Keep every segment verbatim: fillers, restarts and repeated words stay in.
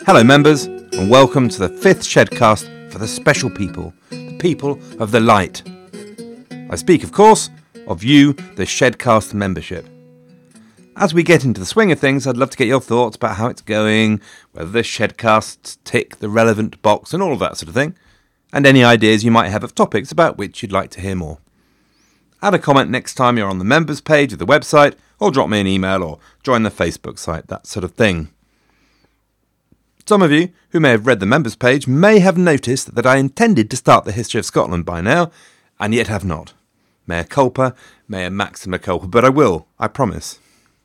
Hello members, and welcome to the fifth Shedcast for the special people, the people of the light. I speak, of course, of you, the Shedcast membership. As we get into the swing of things, I'd love to get your thoughts about how it's going, whether the Shedcasts tick the relevant box and all of that sort of thing, and any ideas you might have of topics about which you'd like to hear more. Add a comment next time you're on the members page of the website, or drop me an email or join the Facebook site, that sort of thing. Some of you who may have read the members page may have noticed that I intended to start the history of Scotland by now, and yet have not. Mea culpa, mea maxima culpa, but I will, I promise.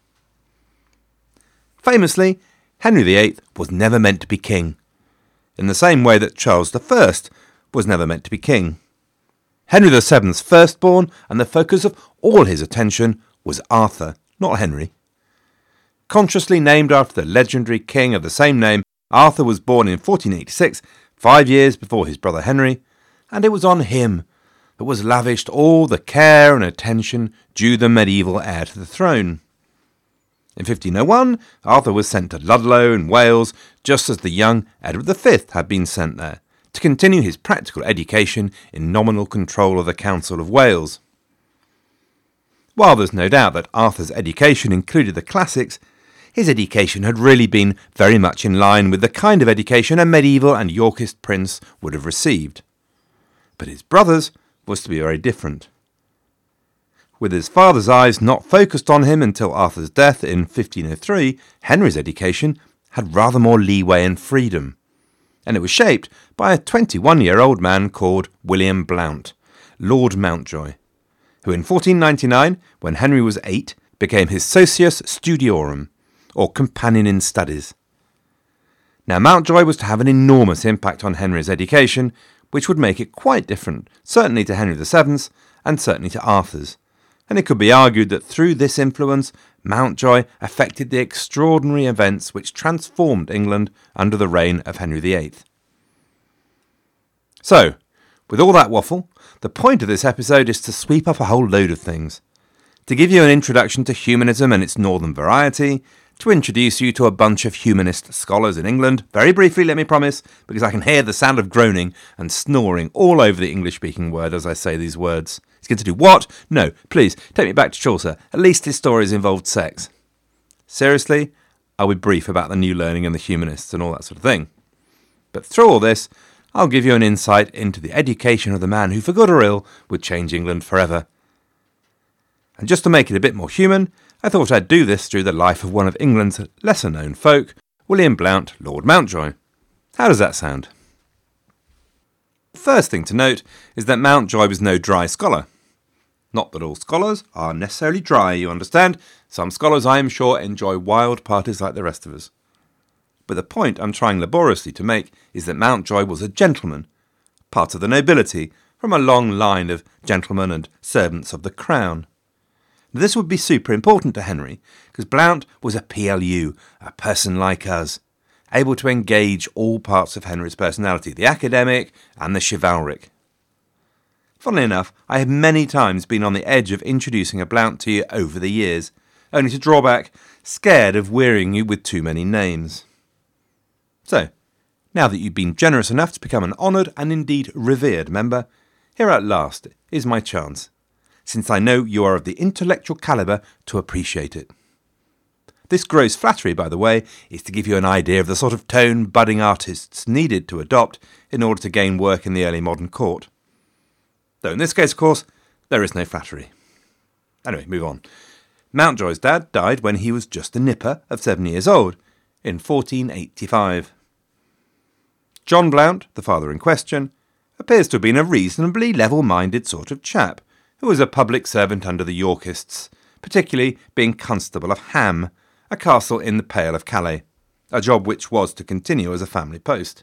Famously, Henry the Eighth was never meant to be king, in the same way that Charles the First was never meant to be king. Henry the Seventh's firstborn, and the focus of all his attention, was Arthur, not Henry. Consciously named after the legendary king of the same name, Arthur was born in fourteen eighty-six, five years before his brother Henry, and it was on him that was lavished all the care and attention due the medieval heir to the throne. In fifteen oh one, Arthur was sent to Ludlow in Wales, just as the young Edward the Fifth had been sent there, to continue his practical education in nominal control of the Council of Wales. While there's no doubt that Arthur's education included the classics, his education had really been very much in line with the kind of education a medieval and Yorkist prince would have received. But his brother's was to be very different. With his father's eyes not focused on him until Arthur's death in fifteen oh three, Henry's education had rather more leeway and freedom, and it was shaped by a twenty-one-year-old man called William Blount, Lord Mountjoy, who in fourteen ninety-nine, when Henry was eight, became his Socius Studiorum, or companion in studies. Now Mountjoy was to have an enormous impact on Henry's education, which would make it quite different, certainly to Henry the Seventh's, and certainly to Arthur's. And it could be argued that through this influence, Mountjoy affected the extraordinary events which transformed England under the reign of Henry the Eighth. So, with all that waffle, the point of this episode is to sweep up a whole load of things. To give you an introduction to humanism and its northern variety, to introduce you to a bunch of humanist scholars in England, very briefly, let me promise, because I can hear the sound of groaning and snoring all over the English-speaking word as I say these words. He's going to do what? No, please, take me back to Chaucer. At least his stories involved sex. Seriously, I'll be brief about the new learning and the humanists and all that sort of thing. But through all this, I'll give you an insight into the education of the man who, for good or ill, would change England forever. And just to make it a bit more human, I thought I'd do this through the life of one of England's lesser-known folk, William Blount, Lord Mountjoy. How does that sound? The first thing to note is that Mountjoy was no dry scholar. Not that all scholars are necessarily dry, you understand. Some scholars, I am sure, enjoy wild parties like the rest of us. But the point I'm trying laboriously to make is that Mountjoy was a gentleman, part of the nobility, from a long line of gentlemen and servants of the crown. This would be super important to Henry, because Blount was a P L U, a person like us, able to engage all parts of Henry's personality, the academic and the chivalric. Funnily enough, I have many times been on the edge of introducing a Blount to you over the years, only to draw back, scared of wearying you with too many names. So, now that you've been generous enough to become an honoured and indeed revered member, here at last is my chance, since I know you are of the intellectual calibre to appreciate it. This gross flattery, by the way, is to give you an idea of the sort of tone budding artists needed to adopt in order to gain work in the early modern court. Though in this case, of course, there is no flattery. Anyway, move on. Mountjoy's dad died when he was just a nipper of seven years old, in fourteen eighty-five. John Blount, the father in question, appears to have been a reasonably level-minded sort of chap, who was a public servant under the Yorkists, particularly being Constable of Ham, a castle in the Pale of Calais, a job which was to continue as a family post.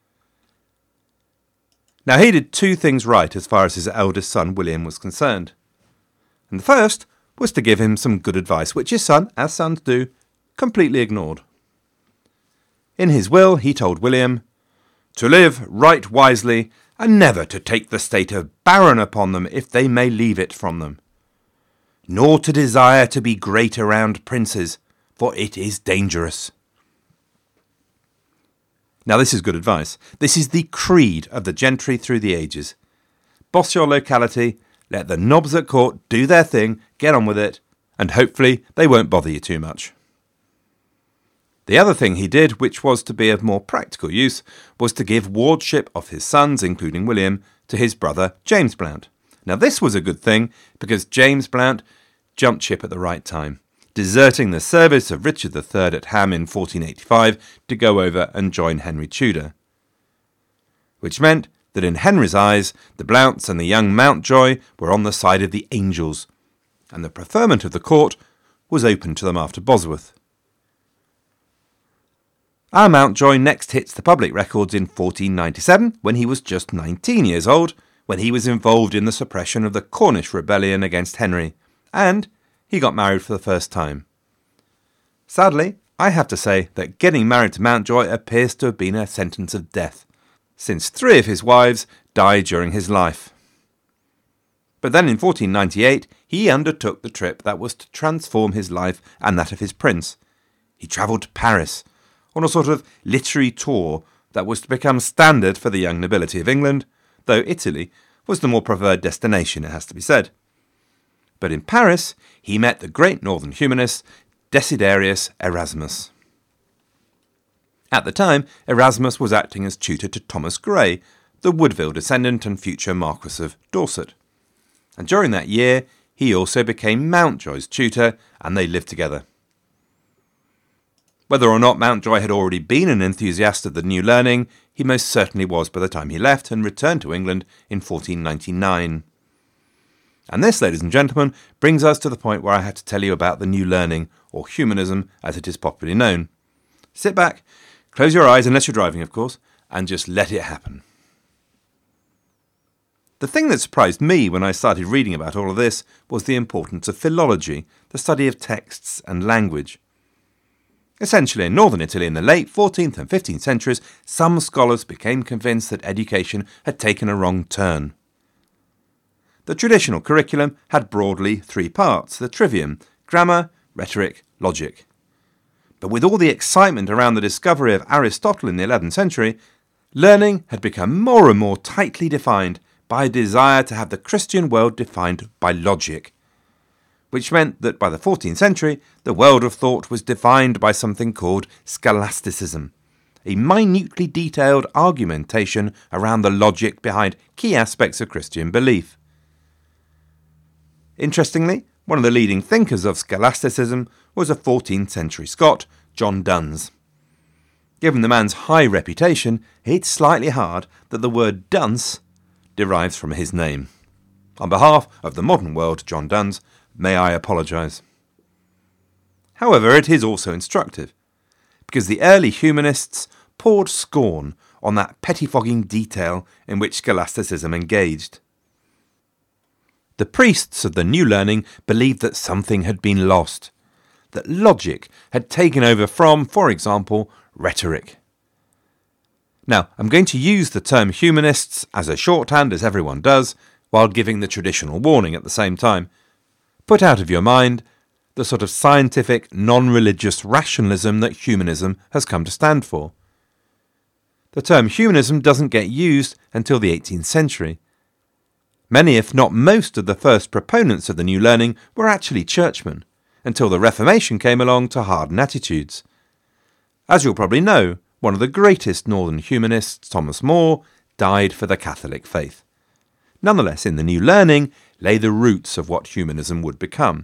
Now he did two things right as far as his eldest son William was concerned. And the first was to give him some good advice, which his son, as sons do, completely ignored. In his will he told William, "To live right wisely, and never to take the state of baron upon them if they may leave it from them. Nor to desire to be great around princes, for it is dangerous." Now this is good advice. This is the creed of the gentry through the ages. Boss your locality, let the knobs at court do their thing, get on with it, and hopefully they won't bother you too much. The other thing he did, which was to be of more practical use, was to give wardship of his sons, including William, to his brother James Blount. Now this was a good thing because James Blount jumped ship at the right time, deserting the service of Richard the Third at Ham in fourteen eighty-five to go over and join Henry Tudor. Which meant that in Henry's eyes, the Blounts and the young Mountjoy were on the side of the angels, and the preferment of the court was open to them after Bosworth. Our Mountjoy next hits the public records in fourteen ninety-seven, when he was just nineteen years old, when he was involved in the suppression of the Cornish rebellion against Henry, and he got married for the first time. Sadly, I have to say that getting married to Mountjoy appears to have been a sentence of death, since three of his wives died during his life. But then in fourteen ninety-eight, he undertook the trip that was to transform his life and that of his prince. He travelled to Paris, on a sort of literary tour that was to become standard for the young nobility of England, though Italy was the more preferred destination, it has to be said. But in Paris, he met the great northern humanist Desiderius Erasmus. At the time, Erasmus was acting as tutor to Thomas Grey, the Woodville descendant and future Marquess of Dorset. And during that year, he also became Mountjoy's tutor, and they lived together. Whether or not Mountjoy had already been an enthusiast of the new learning, he most certainly was by the time he left and returned to England in fourteen ninety-nine. And this, ladies and gentlemen, brings us to the point where I have to tell you about the new learning, or humanism as it is popularly known. Sit back, close your eyes, unless you're driving of course, and just let it happen. The thing that surprised me when I started reading about all of this was the importance of philology, the study of texts and language. Essentially, in northern Italy in the late fourteenth and fifteenth centuries, some scholars became convinced that education had taken a wrong turn. The traditional curriculum had broadly three parts: the trivium, grammar, rhetoric, logic. But with all the excitement around the discovery of Aristotle in the eleventh century, learning had become more and more tightly defined by a desire to have the Christian world defined by logic, which meant that by the fourteenth century, the world of thought was defined by something called scholasticism, a minutely detailed argumentation around the logic behind key aspects of Christian belief. Interestingly, one of the leading thinkers of scholasticism was a fourteenth century Scot, John Duns. Given the man's high reputation, it's slightly hard that the word dunce derives from his name. On behalf of the modern world, John Duns, may I apologise. However, it is also instructive, because the early humanists poured scorn on that pettifogging detail in which scholasticism engaged. The priests of the new learning believed that something had been lost, that logic had taken over from, for example, rhetoric. Now, I'm going to use the term humanists as a shorthand, as everyone does, while giving the traditional warning at the same time. Put out of your mind the sort of scientific, non-religious rationalism that humanism has come to stand for. The term humanism doesn't get used until the eighteenth century. Many, if not most, of the first proponents of the new learning were actually churchmen, until the Reformation came along to harden attitudes. As you'll probably know, one of the greatest northern humanists, Thomas More, died for the Catholic faith. Nonetheless, in the new learning lay the roots of what humanism would become.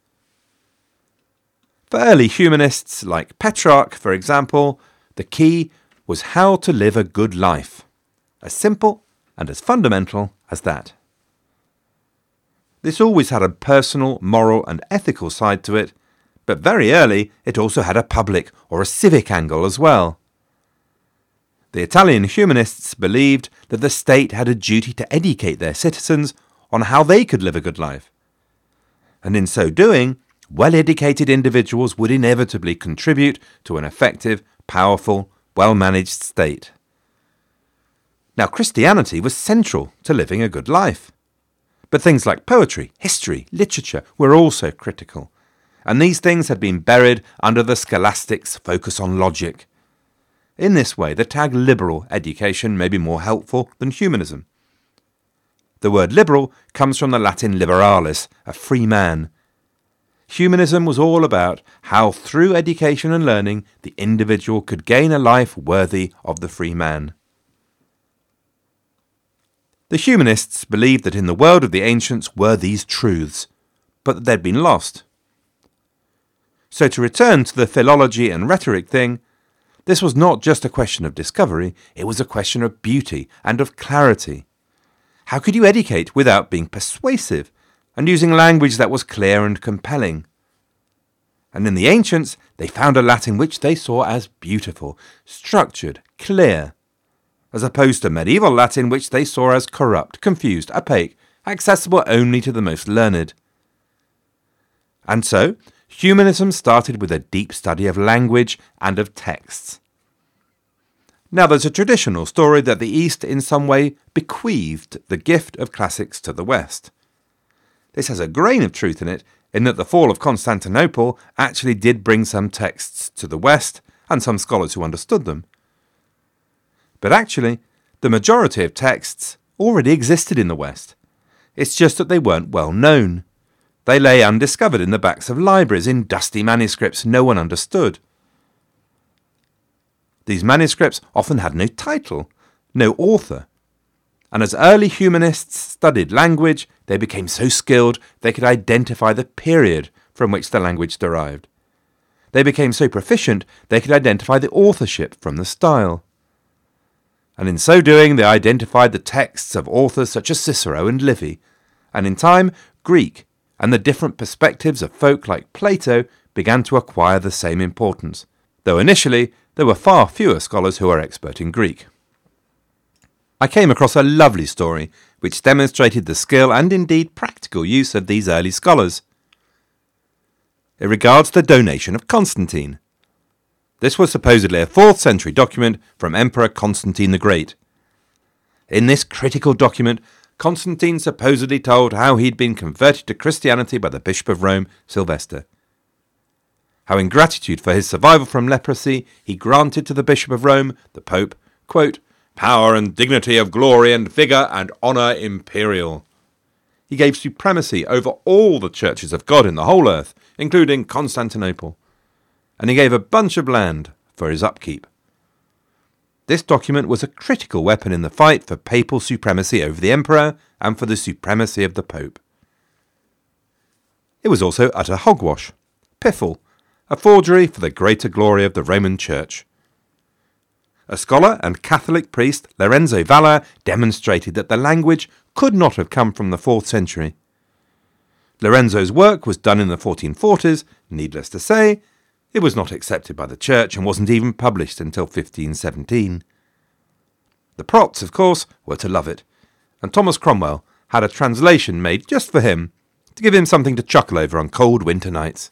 For early humanists like Petrarch, for example, the key was how to live a good life. As simple and as fundamental as that. This always had a personal, moral and ethical side to it, but very early it also had a public or a civic angle as well. The Italian humanists believed that the state had a duty to educate their citizens on how they could live a good life. And in so doing, well-educated individuals would inevitably contribute to an effective, powerful, well-managed state. Now, Christianity was central to living a good life. But things like poetry, history, literature were also critical, and these things had been buried under the scholastics' focus on logic. In this way, the tag liberal education may be more helpful than humanism. The word liberal comes from the Latin liberalis, a free man. Humanism was all about how through education and learning the individual could gain a life worthy of the free man. The humanists believed that in the world of the ancients were these truths, but that they'd been lost. So to return to the philology and rhetoric thing, this was not just a question of discovery, it was a question of beauty and of clarity. How could you educate without being persuasive and using language that was clear and compelling? And in the ancients, they found a Latin which they saw as beautiful, structured, clear, as opposed to medieval Latin which they saw as corrupt, confused, opaque, accessible only to the most learned. And so, humanism started with a deep study of language and of texts. Now there's a traditional story that the East in some way bequeathed the gift of classics to the West. This has a grain of truth in it, in that the fall of Constantinople actually did bring some texts to the West, and some scholars who understood them. But actually, the majority of texts already existed in the West. It's just that they weren't well known. They lay undiscovered in the backs of libraries in dusty manuscripts no one understood. These manuscripts often had no title, no author. And as early humanists studied language, they became so skilled they could identify the period from which the language derived. They became so proficient they could identify the authorship from the style. And in so doing they identified the texts of authors such as Cicero and Livy, and in time Greek and the different perspectives of folk like Plato began to acquire the same importance, though initially there were far fewer scholars who were expert in Greek. I came across a lovely story which demonstrated the skill and indeed practical use of these early scholars. It regards the donation of Constantine. This was supposedly a fourth century document from Emperor Constantine the Great. In this critical document, Constantine supposedly told how he'd been converted to Christianity by the Bishop of Rome, Sylvester. How in gratitude for his survival from leprosy, he granted to the Bishop of Rome, the Pope, quote, power and dignity of glory and vigour and honour imperial. He gave supremacy over all the churches of God in the whole earth, including Constantinople, and he gave a bunch of land for his upkeep. This document was a critical weapon in the fight for papal supremacy over the emperor and for the supremacy of the Pope. It was also utter hogwash, piffle, a forgery for the greater glory of the Roman Church. A scholar and Catholic priest, Lorenzo Valla, demonstrated that the language could not have come from the fourth century. Lorenzo's work was done in the fourteen forties, needless to say, it was not accepted by the Church and wasn't even published until fifteen seventeen. The Prots, of course, were to love it, and Thomas Cromwell had a translation made just for him, to give him something to chuckle over on cold winter nights.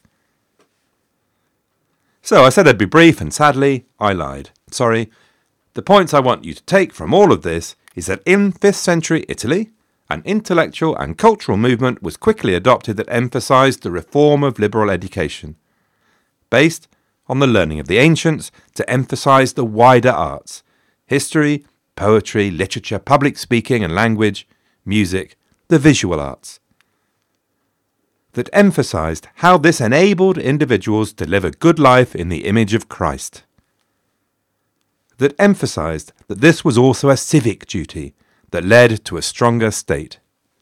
So I said I'd be brief, and sadly, I lied. Sorry. The points I want you to take from all of this is that in fifth century Italy, an intellectual and cultural movement was quickly adopted that emphasised the reform of liberal education, based on the learning of the ancients to emphasise the wider arts, history, poetry, literature, public speaking and language, music, the visual arts, that emphasised how this enabled individuals to live a good life in the image of Christ, that emphasised that this was also a civic duty that led to a stronger state.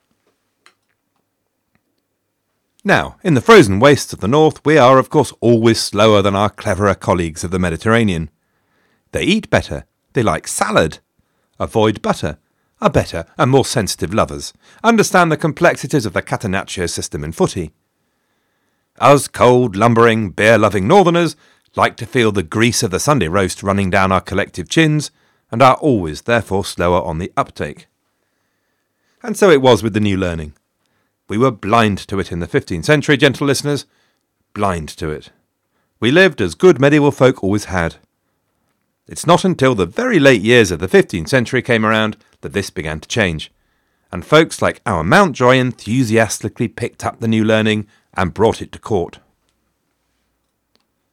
Now, in the frozen wastes of the north, we are of course always slower than our cleverer colleagues of the Mediterranean. They eat better, they like salad, avoid butter, are better and more sensitive lovers, understand the complexities of the catenaccio system in footy. Us cold, lumbering, beer-loving northerners like to feel the grease of the Sunday roast running down our collective chins, and are always therefore slower on the uptake. And so it was with the new learning. We were blind to it in the fifteenth century, gentle listeners, blind to it. We lived as good medieval folk always had. It's not until the very late years of the fifteenth century came around that this began to change, and folks like our Mountjoy enthusiastically picked up the new learning and brought it to court.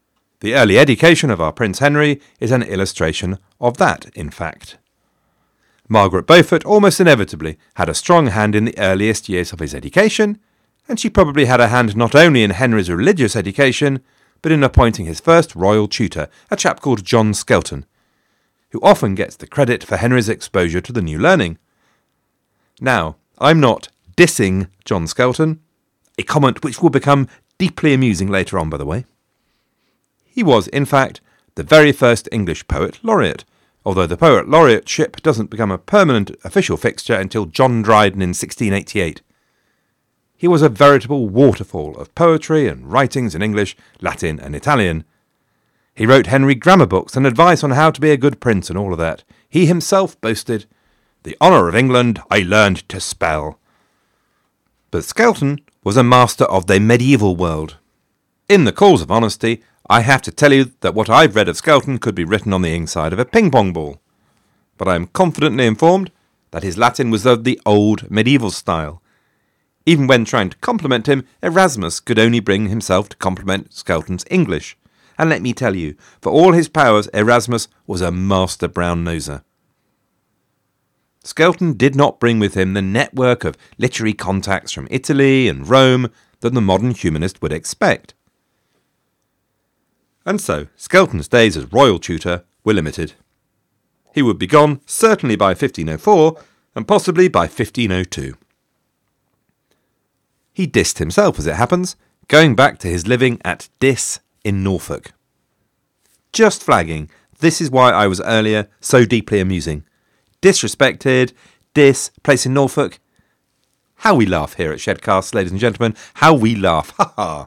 The early education of our Prince Henry is an illustration of that, in fact. Margaret Beaufort almost inevitably had a strong hand in the earliest years of his education, and she probably had a hand not only in Henry's religious education, but in appointing his first royal tutor, a chap called John Skelton, who often gets the credit for Henry's exposure to the new learning. Now, I'm not dissing John Skelton, a comment which will become deeply amusing later on, by the way. He was, in fact, the very first English poet laureate, although the poet laureateship doesn't become a permanent official fixture until John Dryden in sixteen eighty-eight. He was a veritable waterfall of poetry and writings in English, Latin and Italian. He wrote Henry grammar books and advice on how to be a good prince and all of that. He himself boasted, "The honour of England I learned to spell." But Skelton was a master of the medieval world. In the cause of honesty, I have to tell you that what I've read of Skelton could be written on the inside of a ping-pong ball. But I am confidently informed that his Latin was of the old medieval style. Even when trying to compliment him, Erasmus could only bring himself to compliment Skelton's English. And let me tell you, for all his powers, Erasmus was a master brown-noser. Skelton did not bring with him the network of literary contacts from Italy and Rome that the modern humanist would expect. And so, Skelton's days as royal tutor were limited. He would be gone certainly by fifteen oh four, and possibly by fifteen oh two. He dissed himself, as it happens, going back to his living at Diss in Norfolk. Just flagging, this is why I was earlier so deeply amusing. Disrespected, Diss, place in Norfolk. How we laugh here at Shedcast, ladies and gentlemen. How we laugh. Ha ha.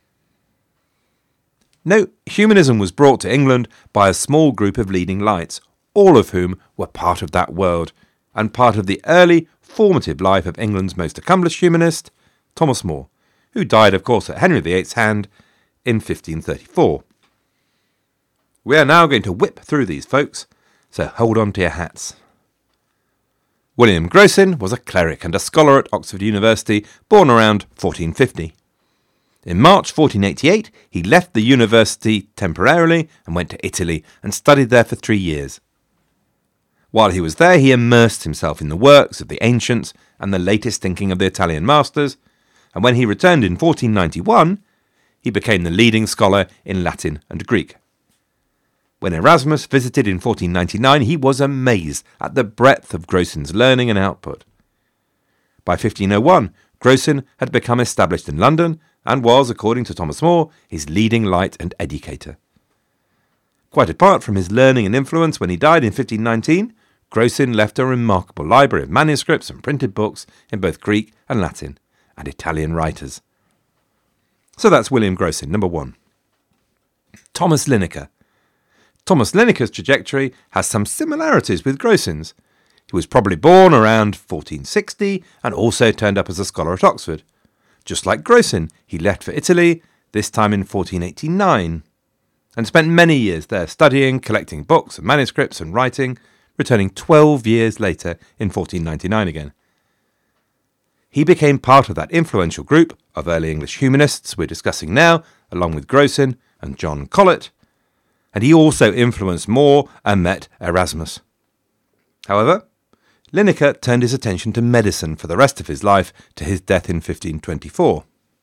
No, humanism was brought to England by a small group of leading lights, all of whom were part of that world, and part of the early, formative life of England's most accomplished humanist, Thomas More, who died, of course, at Henry the eighth's hand in fifteen thirty-four. We are now going to whip through these folks, so hold on to your hats. William Grocyn was a cleric and a scholar at Oxford University, born around fourteen fifty. In March fourteen eighty-eight, he left the university temporarily and went to Italy and studied there for three years. While he was there, he immersed himself in the works of the ancients and the latest thinking of the Italian masters, and when he returned in fourteen ninety-one, he became the leading scholar in Latin and Greek. When Erasmus visited in fourteen ninety-nine, he was amazed at the breadth of Grocyn's learning and output. By fifteen oh one, Grocyn had become established in London and was, according to Thomas More, his leading light and educator. Quite apart from his learning and influence, when he died in fifteen nineteen, Grocyn left a remarkable library of manuscripts and printed books in both Greek and Latin, and Italian writers. So that's William Grocyn, number one. Thomas Linacre. Thomas Linacre's trajectory has some similarities with Grocyn's. He was probably born around fourteen sixty and also turned up as a scholar at Oxford. Just like Grocyn, he left for Italy, this time in fourteen eighty-nine, and spent many years there studying, collecting books and manuscripts and writing, returning twelve years later in fourteen ninety-nine again. He became part of that influential group of early English humanists we're discussing now, along with Grocyn and John Colet, and he also influenced More and met Erasmus. However, Linacre turned his attention to medicine for the rest of his life to his death in fifteen twenty-four.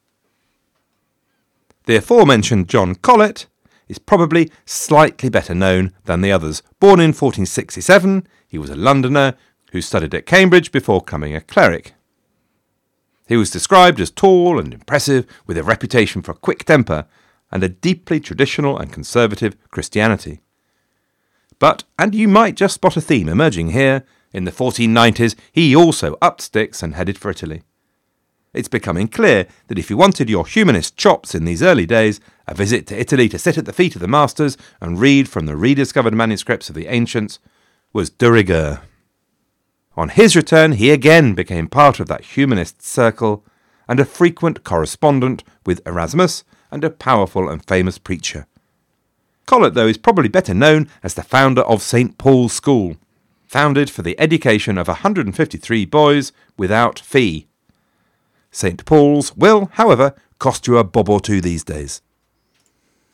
The aforementioned John Colet is probably slightly better known than the others. Born in fourteen sixty-seven, he was a Londoner who studied at Cambridge before becoming a cleric. He was described as tall and impressive, with a reputation for quick temper and a deeply traditional and conservative Christianity. But, and you might just spot a theme emerging here, in the fourteen nineties he also upped sticks and headed for Italy. It's becoming clear that if you wanted your humanist chops in these early days, a visit to Italy to sit at the feet of the masters and read from the rediscovered manuscripts of the ancients was de rigueur. On his return, he again became part of that humanist circle and a frequent correspondent with Erasmus and a powerful and famous preacher. Colet, though, is probably better known as the founder of Saint Paul's School, founded for the education of one hundred fifty-three boys without fee. Saint Paul's will, however, cost you a bob or two these days.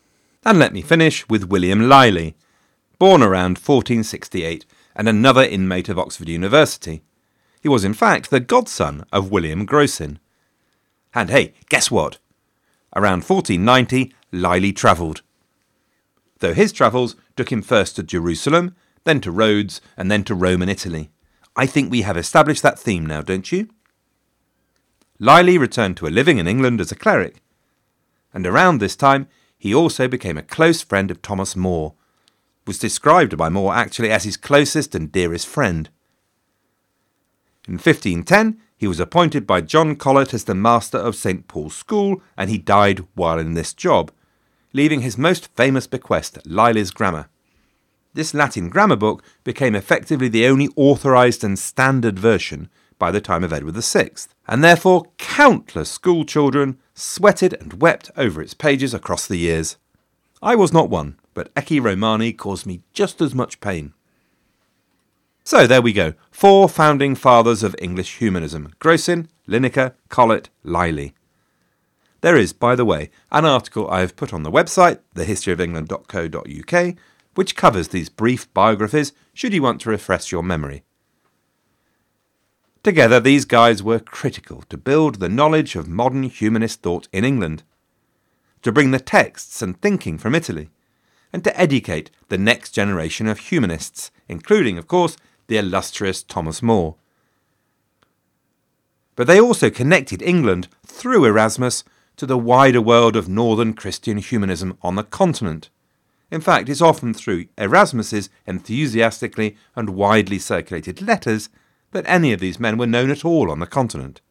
And let me finish with William Liley, born around fourteen sixty-eight and another inmate of Oxford University. He was in fact the godson of William Grosin. And hey, guess what? Around fourteen ninety, Liley travelled. Though his travels took him first to Jerusalem, then to Rhodes, and then to Rome and Italy. I think we have established that theme now, don't you? Liley returned to a living in England as a cleric, and around this time he also became a close friend of Thomas More, was described by More actually as his closest and dearest friend. In fifteen ten, he was appointed by John Colet as the master of Saint Paul's School, and he died while in this job, leaving his most famous bequest, Liley's Grammar. This Latin grammar book became effectively the only authorised and standard version by the time of Edward the Sixth, and therefore countless school children sweated and wept over its pages across the years. I was not one, but Ecce Romani caused me just as much pain. So there we go, four founding fathers of English humanism: Grosin, Linacre, Colet, Liley. There is, by the way, an article I have put on the website, the history of england dot co dot U K, which covers these brief biographies, should you want to refresh your memory. Together, these guys were critical to build the knowledge of modern humanist thought in England, to bring the texts and thinking from Italy, and to educate the next generation of humanists, including, of course, the illustrious Thomas More. But they also connected England, through Erasmus, to the wider world of northern Christian humanism on the continent. In fact, it's often through Erasmus's enthusiastically and widely circulated letters that any of these men were known at all on the continent.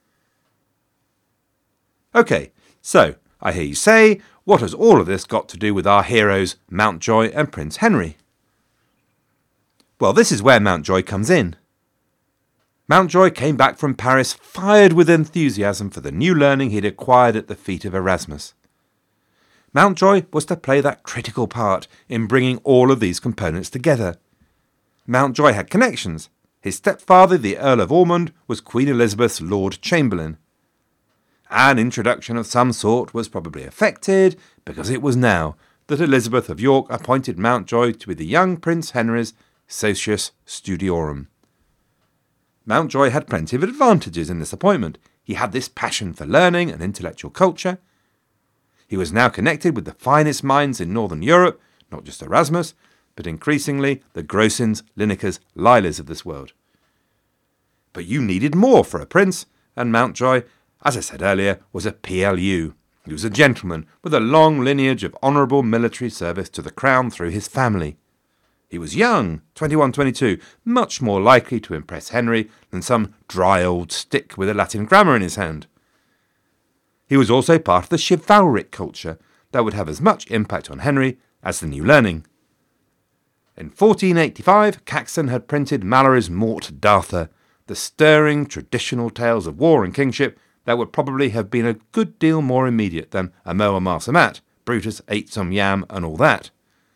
OK, so, I hear you say, what has all of this got to do with our heroes Mountjoy and Prince Henry? Well, this is where Mountjoy comes in. Mountjoy came back from Paris fired with enthusiasm for the new learning he'd acquired at the feet of Erasmus. Mountjoy was to play that critical part in bringing all of these components together. Mountjoy had connections. His stepfather, the Earl of Ormond, was Queen Elizabeth's Lord Chamberlain. An introduction of some sort was probably effected, because it was now that Elizabeth of York appointed Mountjoy to be the young Prince Henry's Socius Studiorum. Mountjoy had plenty of advantages in this appointment. He had this passion for learning and intellectual culture. He was now connected with the finest minds in Northern Europe, not just Erasmus, but increasingly the Grosins, Linacres, Lileys of this world. But you needed more for a prince, and Mountjoy, as I said earlier, was a P L U. He was a gentleman with a long lineage of honourable military service to the crown through his family. He was young, twenty-one, twenty-two, much more likely to impress Henry than some dry old stick with a Latin grammar in his hand. He was also part of the chivalric culture that would have as much impact on Henry as the new learning. In fourteen eighty-five, Caxton had printed Malory's Morte d'Arthur, the stirring traditional tales of war and kingship that would probably have been a good deal more immediate than Amo and Marsamat, Brutus ate some yam and all that.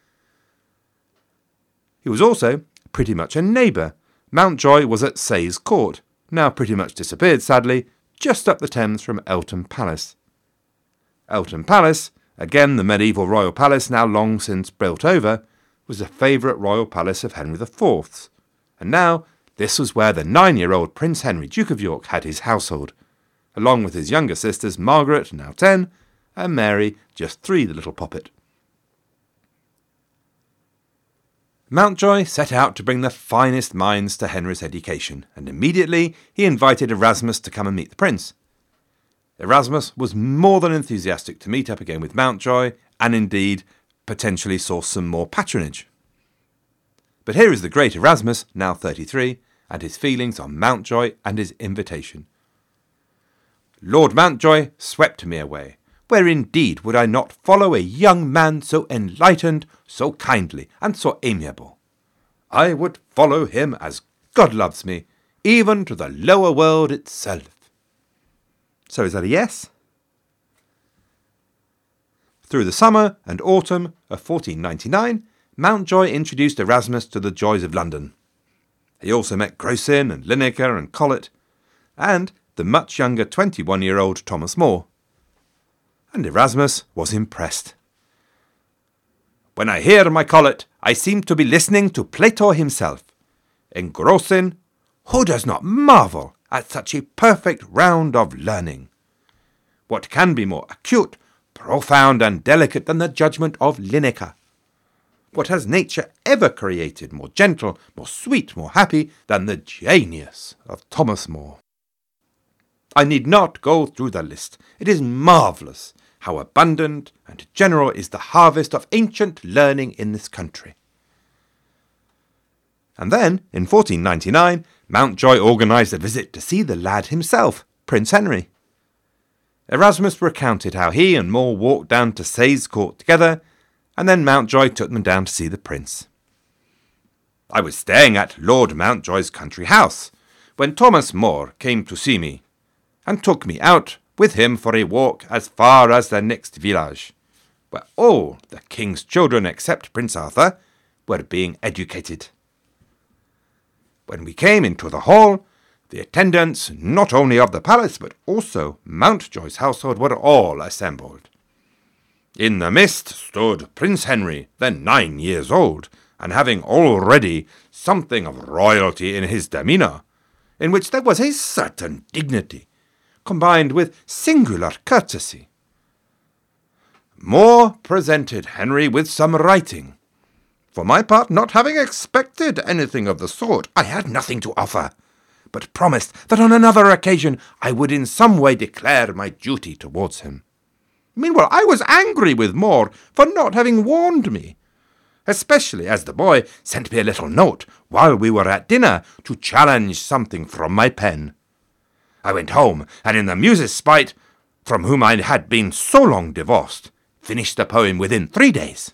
He was also pretty much a neighbour. Mountjoy was at Sayes Court, now pretty much disappeared sadly, just up the Thames from Eltham Palace. Eltham Palace, again the medieval royal palace now long since built over, was a favourite royal palace of Henry the Fourth's, and now this was where the nine-year-old Prince Henry, Duke of York, had his household, along with his younger sisters Margaret, now ten, and Mary, just three, the little poppet. Mountjoy set out to bring the finest minds to Henry's education, and immediately he invited Erasmus to come and meet the prince. Erasmus was more than enthusiastic to meet up again with Mountjoy, and indeed potentially source some more patronage. But here is the great Erasmus, now thirty-three, and his feelings on Mountjoy and his invitation. Lord Mountjoy swept me away. Where indeed would I not follow a young man so enlightened, so kindly, and so amiable? I would follow him as God loves me, even to the lower world itself. So is that a yes? Through the summer and autumn of fourteen ninety-nine, Mountjoy introduced Erasmus to the joys of London. He also met Grosin and Linacre and Colet, and the much younger twenty-one-year-old Thomas More. And Erasmus was impressed. When I hear my collet, I seem to be listening to Plato himself. Engrossing, who does not marvel at such a perfect round of learning? What can be more acute, profound, and delicate than the judgment of Linacre? What has nature ever created more gentle, more sweet, more happy than the genius of Thomas More? I need not go through the list. It is marvellous how abundant and general is the harvest of ancient learning in this country. And then, in fourteen ninety-nine, Mountjoy organised a visit to see the lad himself, Prince Henry. Erasmus recounted how he and More walked down to Sayes Court together, and then Mountjoy took them down to see the Prince. I was staying at Lord Mountjoy's country house, when Thomas More came to see me, and took me out with him for a walk as far as the next village, where all the king's children except Prince Arthur were being educated. When we came into the hall, the attendants not only of the palace but also Mountjoy's household were all assembled. In the midst stood Prince Henry, then nine years old, and having already something of royalty in his demeanour, in which there was a certain dignity, combined with singular courtesy. More presented Henry with some writing. For my part, not having expected anything of the sort, I had nothing to offer, but promised that on another occasion I would in some way declare my duty towards him. Meanwhile, I was angry with More for not having warned me, especially as the boy sent me a little note while we were at dinner to challenge something from my pen. I went home, and in the muse's spite, from whom I had been so long divorced, finished the poem within three days.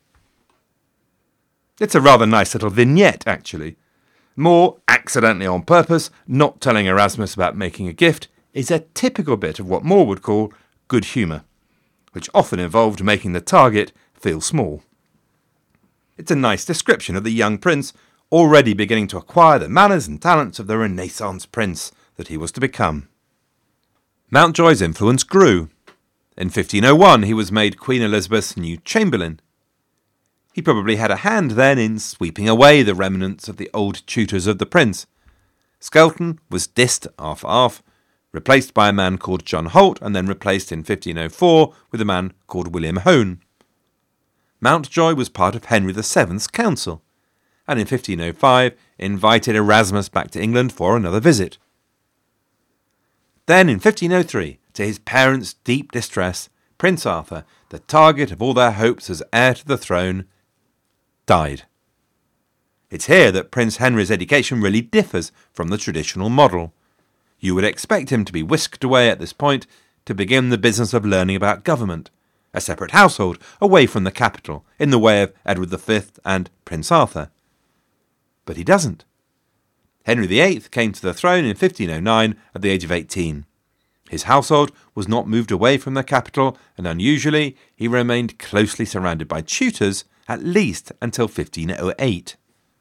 It's a rather nice little vignette, actually. More, accidentally on purpose, not telling Erasmus about making a gift, is a typical bit of what More would call good humour, which often involved making the target feel small. It's a nice description of the young prince already beginning to acquire the manners and talents of the Renaissance prince that he was to become. Mountjoy's influence grew. In fifteen oh one he was made Queen Elizabeth's new Chamberlain. He probably had a hand then in sweeping away the remnants of the old tutors of the prince. Skelton was dissed half half, replaced by a man called John Holt, and then replaced in fifteen oh four with a man called William Hone. Mountjoy was part of Henry the Seventh's council, and in fifteen oh five invited Erasmus back to England for another visit. Then in fifteen oh three, to his parents' deep distress, Prince Arthur, the target of all their hopes as heir to the throne, died. It's here that Prince Henry's education really differs from the traditional model. You would expect him to be whisked away at this point to begin the business of learning about government, a separate household away from the capital, in the way of Edward the Fifth and Prince Arthur. But he doesn't. Henry the Eighth came to the throne in fifteen oh nine at the age of eighteen. His household was not moved away from the capital, and unusually he remained closely surrounded by tutors at least until fifteen oh eight.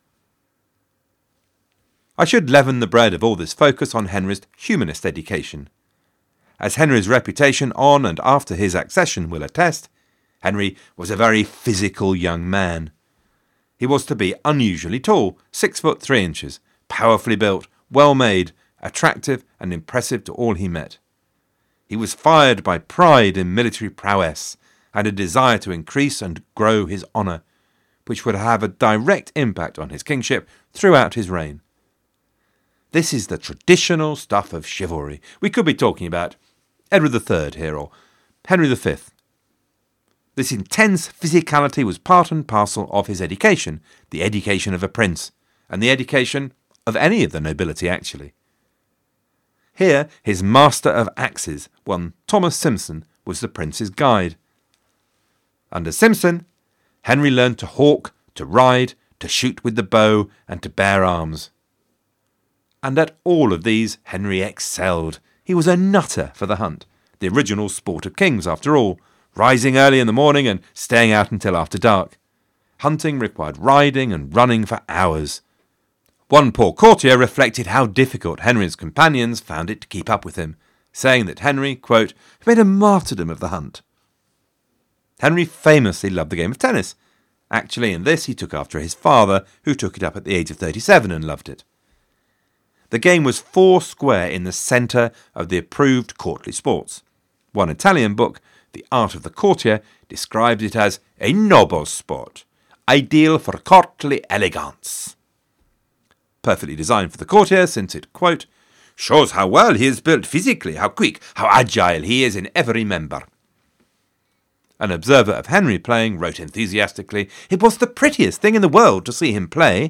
I should leaven the bread of all this focus on Henry's humanist education. As Henry's reputation on and after his accession will attest, Henry was a very physical young man. He was to be unusually tall, six foot three inches, powerfully built, well-made, attractive and impressive to all he met. He was fired by pride in military prowess and a desire to increase and grow his honour, which would have a direct impact on his kingship throughout his reign. This is the traditional stuff of chivalry. We could be talking about Edward the Third here, or Henry the Fifth. This intense physicality was part and parcel of his education, the education of a prince, and the education of any of the nobility, actually. Here, his master of axes, one Thomas Simpson, was the prince's guide. Under Simpson, Henry learned to hawk, to ride, to shoot with the bow, and to bear arms. And at all of these, Henry excelled. He was a nutter for the hunt, the original sport of kings, after all, rising early in the morning and staying out until after dark. Hunting required riding and running for hours. One poor courtier reflected how difficult Henry's companions found it to keep up with him, saying that Henry, quote, made a martyrdom of the hunt. Henry famously loved the game of tennis, Actually, in this he took after his father, who took it up at the age of thirty-seven and loved it. The game was four square in the centre of the approved courtly sports. One Italian book, The Art of the Courtier, describes it as a noble sport, ideal for courtly elegance. Perfectly designed for the courtier, since it, quote, shows how well he is built physically, how quick, how agile he is in every member. An observer of Henry playing wrote enthusiastically, it was the prettiest thing in the world to see him play.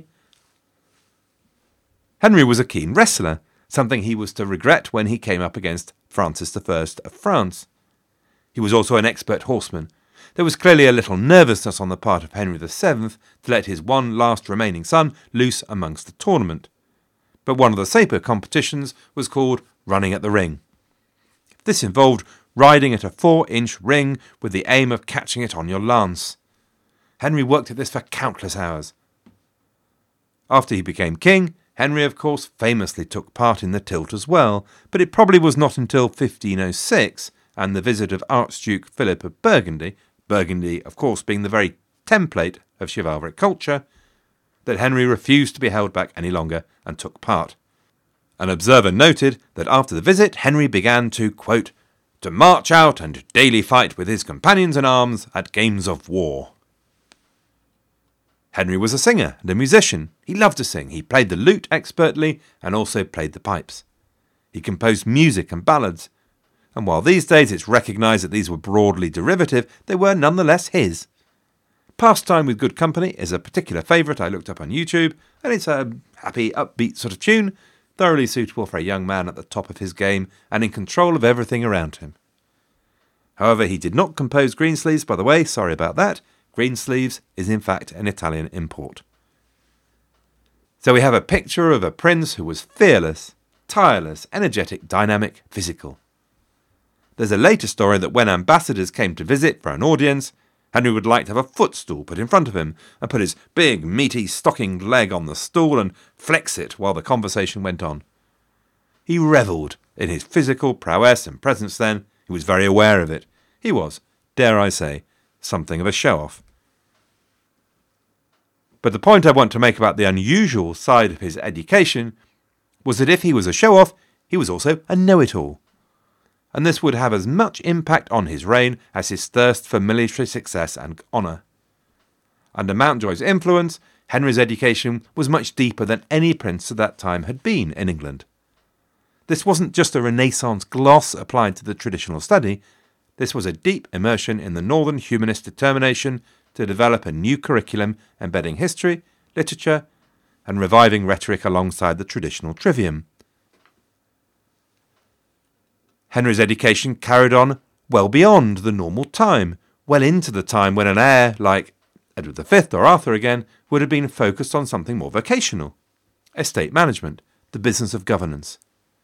Henry was a keen wrestler, something he was to regret when he came up against Francis the First of France. He was also an expert horseman. There was clearly a little nervousness on the part of Henry the Seventh to let his one last remaining son loose amongst the tournament. But one of the safer competitions was called running at the ring. This involved riding at a four-inch ring with the aim of catching it on your lance. Henry worked at this for countless hours. After he became king, Henry, of course, famously took part in the tilt as well, but it probably was not until fifteen oh six and the visit of Archduke Philip of Burgundy, Burgundy, of course, being the very template of chivalric culture, that Henry refused to be held back any longer and took part. An observer noted that after the visit, Henry began to, quote, to march out and daily fight with his companions in arms at games of war. Henry was a singer and a musician. He loved to sing. He played the lute expertly and also played the pipes. He composed music and ballads. And while these days it's recognised that these were broadly derivative, they were nonetheless his. Pastime with Good Company is a particular favourite I looked up on YouTube, and it's a happy, upbeat sort of tune, thoroughly suitable for a young man at the top of his game and in control of everything around him. However, he did not compose Greensleeves, by the way, sorry about that. Greensleeves is in fact an Italian import. So we have a picture of a prince who was fearless, tireless, energetic, dynamic, physical. There's a later story that when ambassadors came to visit for an audience, Henry would like to have a footstool put in front of him and put his big, meaty, stockinged leg on the stool and flex it while the conversation went on. He revelled in his physical prowess and presence then. He was very aware of it. He was, dare I say, something of a show-off. But the point I want to make about the unusual side of his education was that if he was a show-off, he was also a know-it-all. And this would have as much impact on his reign as his thirst for military success and honour. Under Mountjoy's influence, Henry's education was much deeper than any prince at that time had been in England. This wasn't just a Renaissance gloss applied to the traditional study. This was a deep immersion in the Northern humanist determination to develop a new curriculum embedding history, literature, and reviving rhetoric alongside the traditional trivium. Henry's education carried on well beyond the normal time, well into the time when an heir like Edward the Fifth or Arthur again would have been focused on something more vocational, estate management, the business of governance.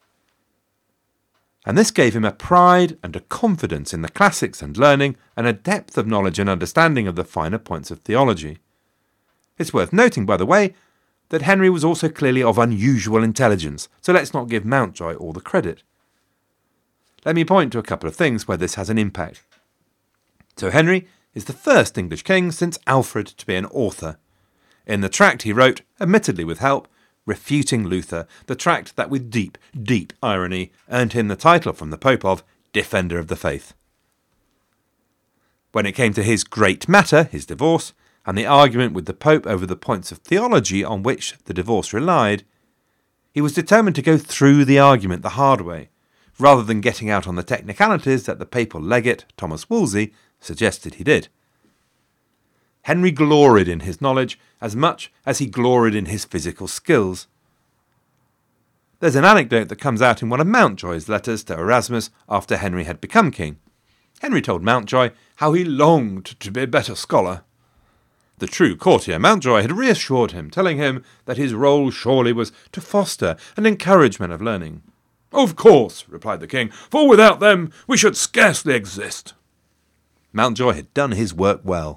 And this gave him a pride and a confidence in the classics and learning and a depth of knowledge and understanding of the finer points of theology. It's worth noting, by the way, that Henry was also clearly of unusual intelligence, so let's not give Mountjoy all the credit. Let me point to a couple of things where this has an impact. So Henry is the first English king since Alfred to be an author. In the tract he wrote, admittedly with help, Refuting Luther, the tract that with deep, deep irony earned him the title from the Pope of Defender of the Faith. When it came to his great matter, his divorce, and the argument with the Pope over the points of theology on which the divorce relied, he was determined to go through the argument the hard way, rather than getting out on the technicalities that the papal legate, Thomas Wolsey, suggested he did. Henry gloried in his knowledge as much as he gloried in his physical skills. There's an anecdote that comes out in one of Mountjoy's letters to Erasmus after Henry had become king. Henry told Mountjoy how he longed to be a better scholar. The true courtier Mountjoy had reassured him, telling him that his role surely was to foster an encouragement of learning. "Of course," replied the king, "for without them we should scarcely exist." Mountjoy had done his work well.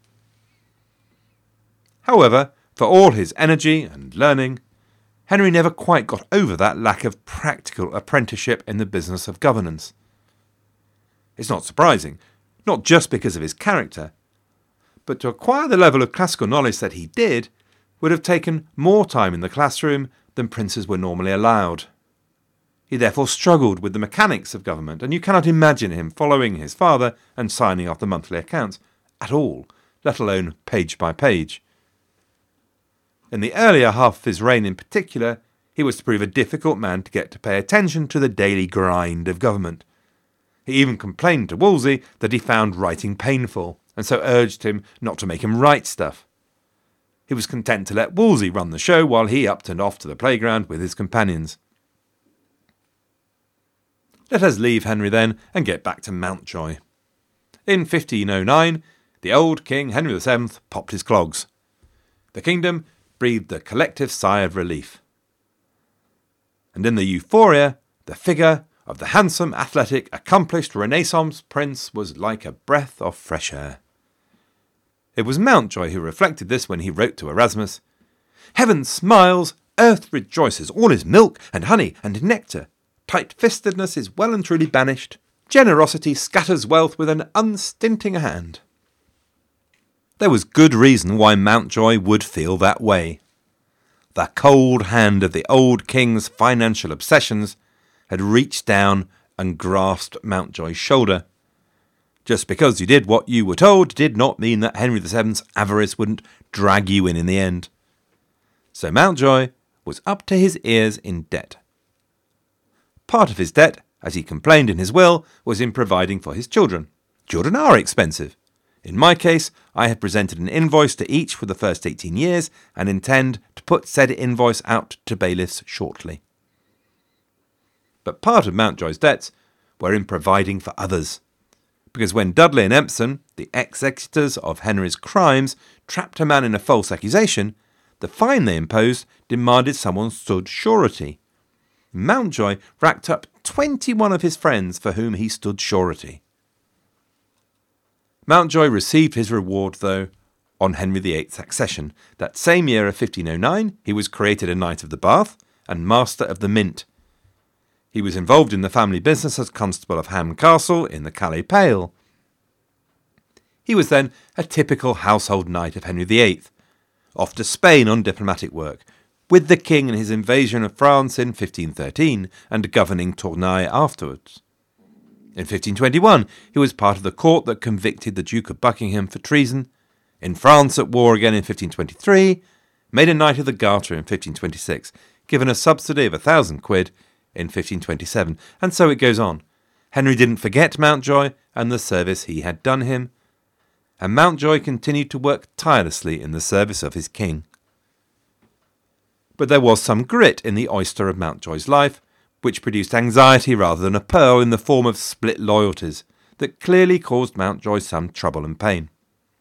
However, for all his energy and learning, Henry never quite got over that lack of practical apprenticeship in the business of governance. It's not surprising, not just because of his character, but to acquire the level of classical knowledge that he did would have taken more time in the classroom than princes were normally allowed. He therefore struggled with the mechanics of government, and you cannot imagine him following his father and signing off the monthly accounts at all, let alone page by page. In the earlier half of his reign in particular, he was to prove a difficult man to get to pay attention to the daily grind of government. He even complained to Wolsey that he found writing painful, and so urged him not to make him write stuff. He was content to let Wolsey run the show while he upped and off to the playground with his companions. Let us leave Henry then and get back to Mountjoy. In fifteen oh nine, the old King Henry the seventh popped his clogs. The kingdom breathed a collective sigh of relief. And in the euphoria, the figure of the handsome, athletic, accomplished Renaissance prince was like a breath of fresh air. It was Mountjoy who reflected this when he wrote to Erasmus, "Heaven smiles, earth rejoices, all is milk and honey and nectar. Tight-fistedness is well and truly banished. Generosity scatters wealth with an unstinting hand." There was good reason why Mountjoy would feel that way. The cold hand of the old king's financial obsessions had reached down and grasped Mountjoy's shoulder. Just because you did what you were told did not mean that Henry the seventh's avarice wouldn't drag you in in the end. So Mountjoy was up to his ears in debt. Part of his debt, as he complained in his will, was in providing for his children. Children are expensive. In my case, I have presented an invoice to each for the first eighteen years and intend to put said invoice out to bailiffs shortly. But part of Mountjoy's debts were in providing for others, because when Dudley and Empson, the executors of Henry's crimes, trapped a man in a false accusation, the fine they imposed demanded someone stood surety. Mountjoy racked up twenty-one of his friends for whom he stood surety. Mountjoy received his reward, though, on Henry the eighth's accession. That same year of fifteen oh nine, he was created a Knight of the Bath and Master of the Mint. He was involved in the family business as Constable of Ham Castle in the Calais Pale. He was then a typical household knight of Henry the eighth, off to Spain on diplomatic work, with the king in his invasion of France in fifteen thirteen and governing Tournai afterwards. In fifteen twenty-one, he was part of the court that convicted the Duke of Buckingham for treason. In France at war again in fifteen twenty-three, made a Knight of the Garter in fifteen twenty-six, given a subsidy of a thousand quid in fifteen twenty-seven, and so it goes on. Henry didn't forget Mountjoy and the service he had done him, and Mountjoy continued to work tirelessly in the service of his king. But there was some grit in the oyster of Mountjoy's life, which produced anxiety rather than a pearl in the form of split loyalties that clearly caused Mountjoy some trouble and pain.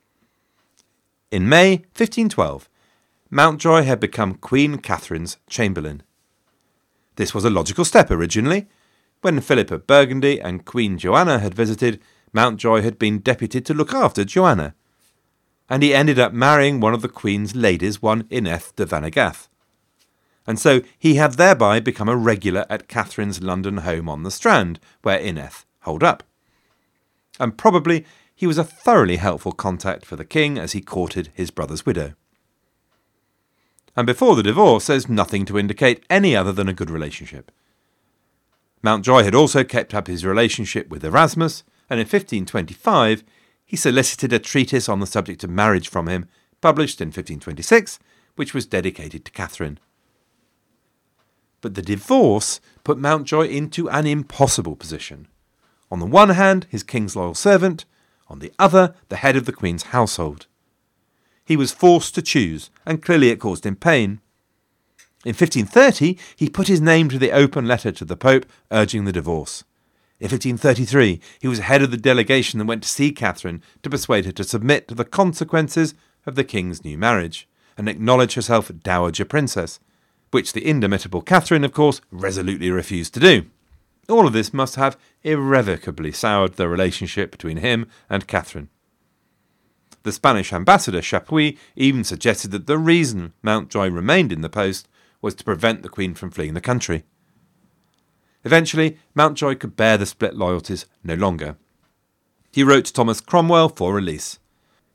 In May fifteen twelve, Mountjoy had become Queen Catherine's chamberlain. This was a logical step originally. When Philip of Burgundy and Queen Joanna had visited, Mountjoy had been deputed to look after Joanna, and he ended up marrying one of the Queen's ladies, one Ineth de Vanagath. And so he had thereby become a regular at Catherine's London home on the Strand, where Ineth holed up. And probably he was a thoroughly helpful contact for the king as he courted his brother's widow. And before the divorce, there's nothing to indicate any other than a good relationship. Mountjoy had also kept up his relationship with Erasmus, and in fifteen twenty-five he solicited a treatise on the subject of marriage from him, published in fifteen twenty-six, which was dedicated to Catherine. But the divorce put Mountjoy into an impossible position. On the one hand, his king's loyal servant, on the other, the head of the Queen's household. He was forced to choose, and clearly it caused him pain. In fifteen thirty, he put his name to the open letter to the Pope urging the divorce. In fifteen thirty-three, he was head of the delegation that went to see Catherine to persuade her to submit to the consequences of the king's new marriage and acknowledge herself dowager princess, which the indomitable Catherine, of course, resolutely refused to do. All of this must have irrevocably soured the relationship between him and Catherine. The Spanish ambassador Chapuis even suggested that the reason Mountjoy remained in the post was to prevent the Queen from fleeing the country. Eventually, Mountjoy could bear the split loyalties no longer. He wrote to Thomas Cromwell for release.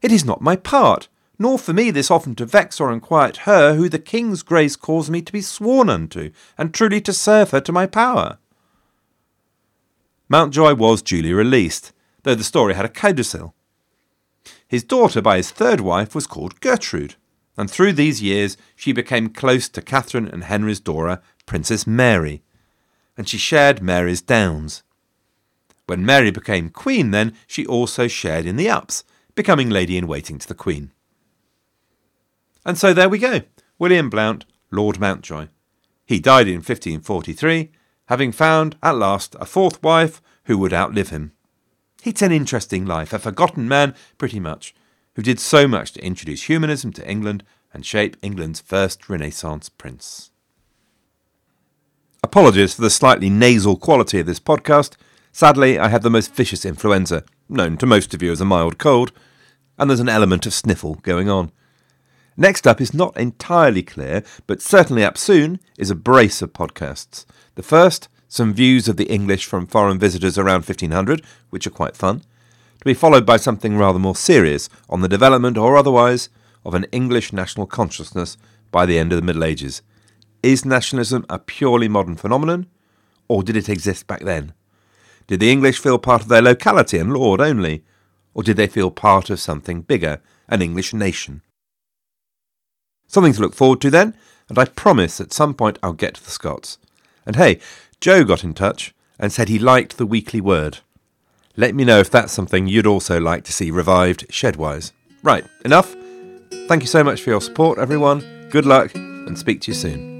It is not my part, nor for me this often to vex or unquiet her who the king's grace calls me to be sworn unto, and truly to serve her to my power. Mountjoy was duly released, though the story had a codicil. His daughter by his third wife was called Gertrude, and through these years she became close to Catherine and Henry's daughter, Princess Mary, and she shared Mary's downs. When Mary became queen then, she also shared in the ups, becoming lady-in-waiting to the Queen. And so there we go, William Blount, Lord Mountjoy. He died in fifteen forty-three, having found, at last, a fourth wife who would outlive him. He's an interesting life, a forgotten man, pretty much, who did so much to introduce humanism to England and shape England's first Renaissance prince. Apologies for the slightly nasal quality of this podcast. Sadly, I have the most vicious influenza, known to most of you as a mild cold, and there's an element of sniffle going on. Next up is not entirely clear, but certainly up soon, is a brace of podcasts. The first, some views of the English from foreign visitors around fifteen hundred, which are quite fun, to be followed by something rather more serious on the development, or otherwise, of an English national consciousness by the end of the Middle Ages. Is nationalism a purely modern phenomenon, or did it exist back then? Did the English feel part of their locality and lord only, or did they feel part of something bigger, an English nation? Something to look forward to then, and I promise at some point I'll get to the Scots. And hey, Joe got in touch and said he liked the weekly word. Let me know if that's something you'd also like to see revived Shedwise. Right, enough? Thank you so much for your support, everyone. Good luck, and speak to you soon.